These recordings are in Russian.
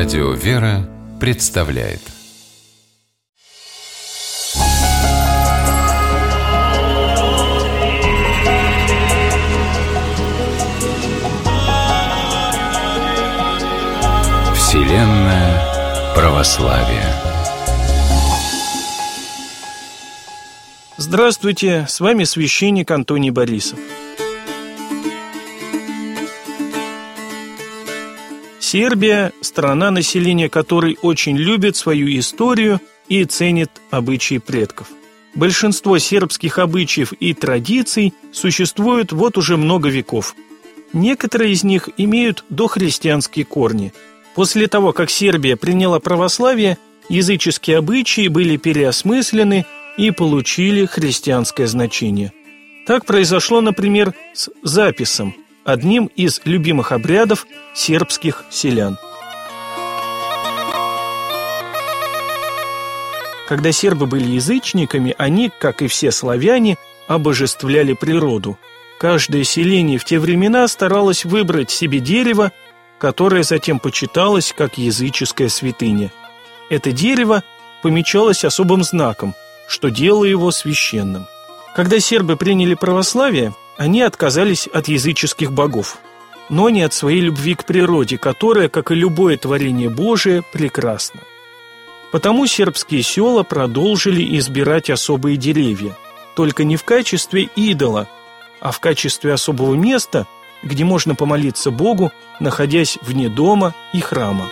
Радио «Вера» представляет. Вселенная православия. Здравствуйте, с вами священник Антоний Борисов. Сербия – страна, население которой очень любит свою историю и ценит обычаи предков. Большинство сербских обычаев и традиций существуют вот уже много веков. Некоторые из них имеют дохристианские корни. После того, как Сербия приняла православие, языческие обычаи были переосмыслены и получили христианское значение. Так произошло, например, с записом, одним из любимых обрядов сербских селян. Когда сербы были язычниками, они, как и все славяне, обожествляли природу. Каждое селение в те времена старалось выбрать себе дерево, которое затем почиталось как языческая святыня. Это дерево помечалось особым знаком, что делало его священным. Когда сербы приняли православие, они отказались от языческих богов, но не от своей любви к природе, которая, как и любое творение Божие, прекрасна. Потому сербские села продолжили избирать особые деревья, только не в качестве идола, а в качестве особого места, где можно помолиться Богу, находясь вне дома и храма.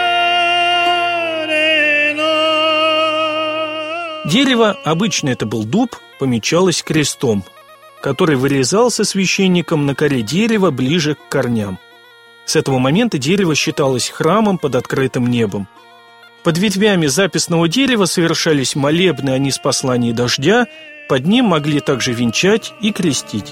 Дерево, обычно это был дуб, помечалось крестом, который вырезался священником на коре дерева ближе к корням. С этого момента дерево считалось храмом под открытым небом. Под ветвями записного дерева совершались молебны о ниспослании дождя, под ним могли также венчать и крестить.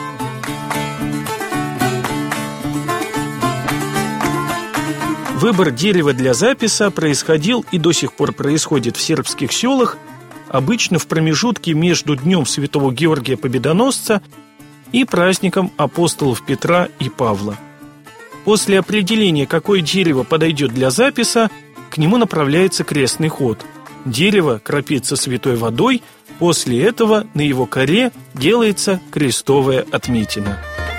Выбор дерева для записа происходил и до сих пор происходит в сербских селах, обычно в промежутке между Днем Святого Георгия Победоносца и праздником апостолов Петра и Павла. После определения, какое дерево подойдет для записа, к нему направляется крестный ход. Дерево кропится святой водой, после этого на его коре делается крестовая отметина.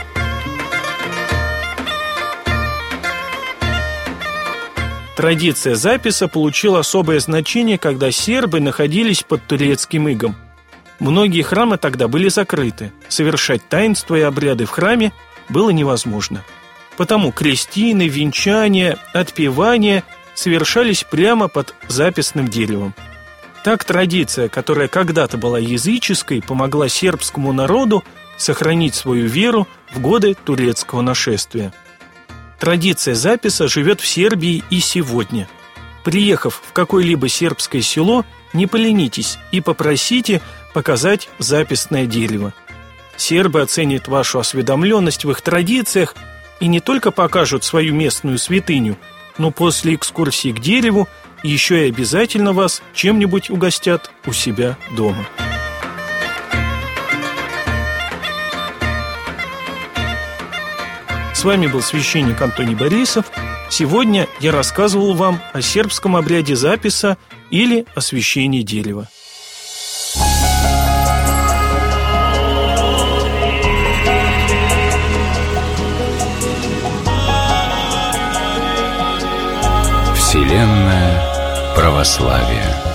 Традиция записа получила особое значение, когда сербы находились под турецким игом. Многие храмы тогда были закрыты. Совершать таинства и обряды в храме было невозможно. Потому крестины, венчания, отпевания совершались прямо под записным деревом. Так традиция, которая когда-то была языческой, помогла сербскому народу сохранить свою веру в годы турецкого нашествия. Традиция записа живет в Сербии и сегодня. Приехав в какое-либо сербское село, не поленитесь и попросите показать записное дерево. Сербы оценят вашу осведомленность в их традициях и не только покажут свою местную святыню, но после экскурсии к дереву еще и обязательно вас чем-нибудь угостят у себя дома. С вами был священник Антоний Борисов. Сегодня я рассказывал вам о сербском обряде записа или освящении дерева. Вселенная православия.